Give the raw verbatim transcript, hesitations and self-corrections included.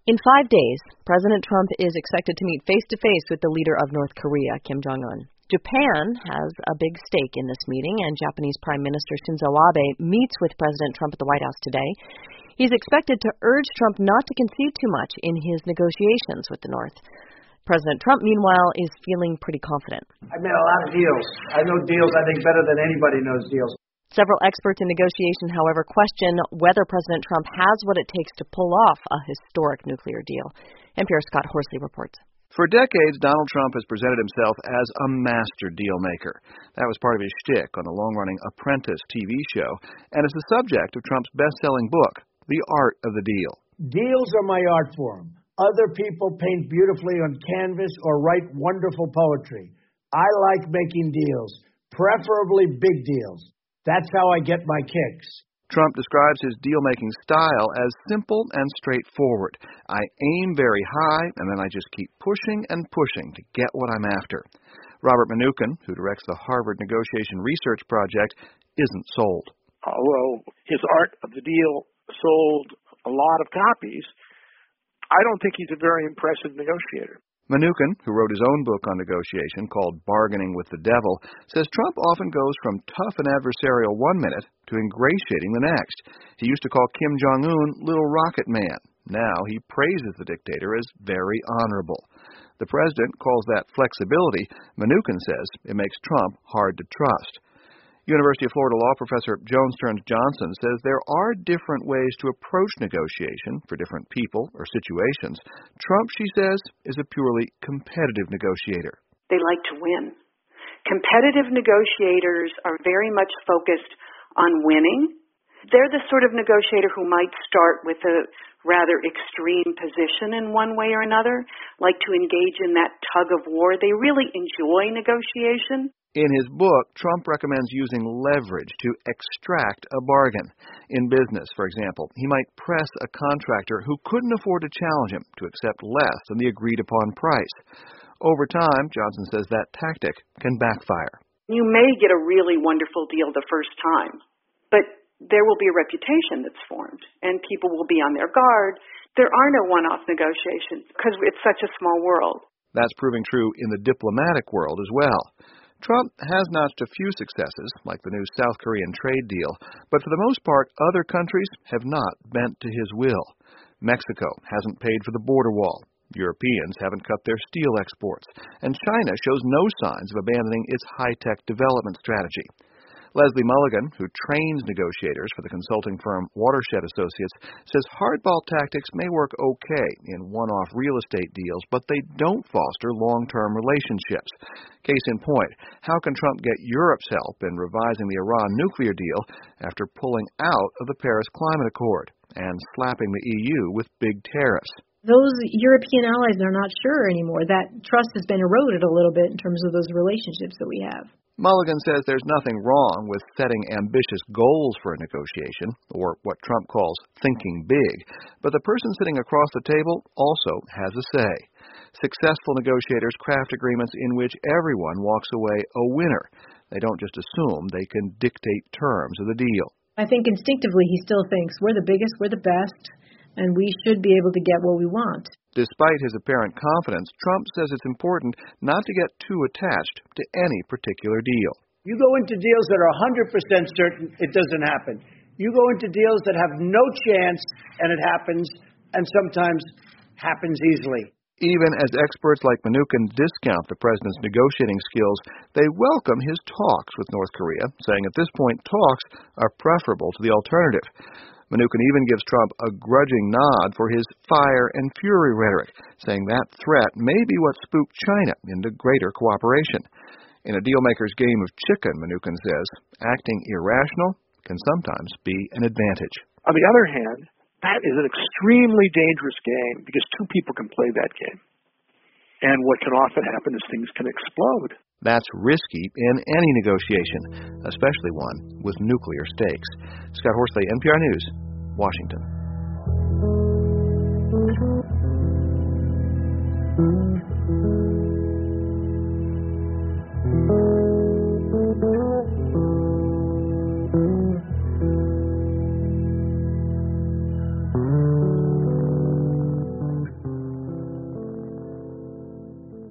In five days, President Trump is expected to meet face-to-face with the leader of North Korea, Kim Jong-un. Japan has a big stake in this meeting, and Japanese Prime Minister Shinzo Abe meets with President Trump at the White House today. He's expected to urge Trump not to concede too much in his negotiations with the North. President Trump, meanwhile, is feeling pretty confident. I made a lot of deals. I know deals, I think, better than anybody knows deals. Several experts in negotiation, however, question whether President Trump has what it takes to pull off a historic nuclear deal. N P R's Scott Horsley reports. For decades, Donald Trump has presented himself as a master deal-maker. That was part of his shtick on the long-running Apprentice T V show, and is the subject of Trump's best-selling book, The Art of the Deal. Deals are my art form. Other people paint beautifully on canvas or write wonderful poetry. I like making deals, preferably big deals. That's how I get my kicks. Trump describes his deal-making style as simple and straightforward. I aim very high, and then I just keep pushing and pushing to get what I'm after. Robert Mnookin, who directs the Harvard Negotiation Research Project, isn't sold. Although his Art of the Deal sold a lot of copies, I don't think he's a very impressive negotiator. Mnookin, who wrote his own book on negotiation called Bargaining with the Devil, says Trump often goes from tough and adversarial one minute to ingratiating the next. He used to call Kim Jong-un Little Rocket Man. Now he praises the dictator as very honorable. The president calls that flexibility. Mnookin says it makes Trump hard to trust. University of Florida law professor Joan Stearns Johnson says there are different ways to approach negotiation for different people or situations. Trump, she says, is a purely competitive negotiator. They like to win. Competitive negotiators are very much focused on winning. They're the sort of negotiator who might start with a rather extreme position in one way or another, like to engage in that tug of war. They really enjoy negotiation. In his book, Trump recommends using leverage to extract a bargain. In business, for example, he might press a contractor who couldn't afford to challenge him to accept less than the agreed-upon price. Over time, Johnson says that tactic can backfire. You may get a really wonderful deal the first time, but there will be a reputation that's formed, and people will be on their guard. There are no one-off negotiations because it's such a small world. That's proving true in the diplomatic world as well. Trump has notched a few successes, like the new South Korean trade deal, but for the most part, other countries have not bent to his will. Mexico hasn't paid for the border wall. Europeans haven't cut their steel exports. And China shows no signs of abandoning its high-tech development strategy. Leslie Mulligan, who trains negotiators for the consulting firm Watershed Associates, says hardball tactics may work okay in one-off real estate deals, but they don't foster long-term relationships. Case in point, how can Trump get Europe's help in revising the Iran nuclear deal after pulling out of the Paris Climate Accord and slapping the E U with big tariffs? Those European allies are not sure anymore. That trust has been eroded a little bit in terms of those relationships that we have. Mulligan says there's nothing wrong with setting ambitious goals for a negotiation, or what Trump calls thinking big, but the person sitting across the table also has a say. Successful negotiators craft agreements in which everyone walks away a winner. They don't just assume they can dictate terms of the deal. I think instinctively he still thinks we're the biggest, we're the best, and we should be able to get what we want. Despite his apparent confidence, Trump says it's important not to get too attached to any particular deal. You go into deals that are one hundred percent certain it doesn't happen. You go into deals that have no chance and it happens, and sometimes happens easily. Even as experts like Mnookin discount the president's negotiating skills, they welcome his talks with North Korea, saying at this point talks are preferable to the alternative. Mnookin even gives Trump a grudging nod for his fire and fury rhetoric, saying that threat may be what spooked China into greater cooperation. In a dealmaker's game of chicken, Mnookin says, acting irrational can sometimes be an advantage. On the other hand, that is an extremely dangerous game because two people can play that game. And what can often happen is things can explode. That's risky in any negotiation, especially one with nuclear stakes. Scott Horsley, N P R News, Washington.